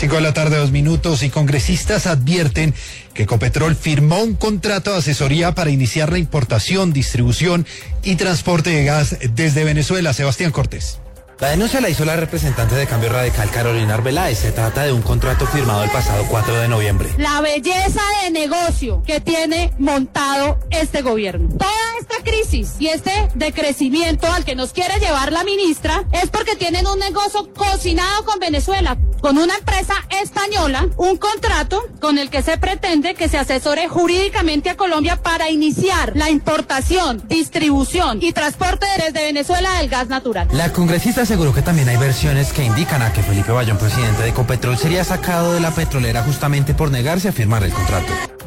5 de la tarde, 2 minutos, y congresistas advierten que Ecopetrol firmó un contrato de asesoría para iniciar la importación, distribución y transporte de gas desde Venezuela. Sebastián Cortés. La denuncia la hizo la representante de Cambio Radical, Carolina Arbeláez. Se trata de un contrato firmado el pasado 4 de noviembre. La belleza de negocio que tiene montado este gobierno. Toda esta crisis y este decrecimiento al que nos quiere llevar la ministra es porque tienen un negocio cocinado con Venezuela, con una empresa española, un contrato con el que se pretende que se asesore jurídicamente a Colombia para iniciar la importación, distribución y transporte desde Venezuela del gas natural. La congresista aseguró que también hay versiones que indican a que Felipe Bayón, presidente de Ecopetrol, sería sacado de la petrolera justamente por negarse a firmar el contrato.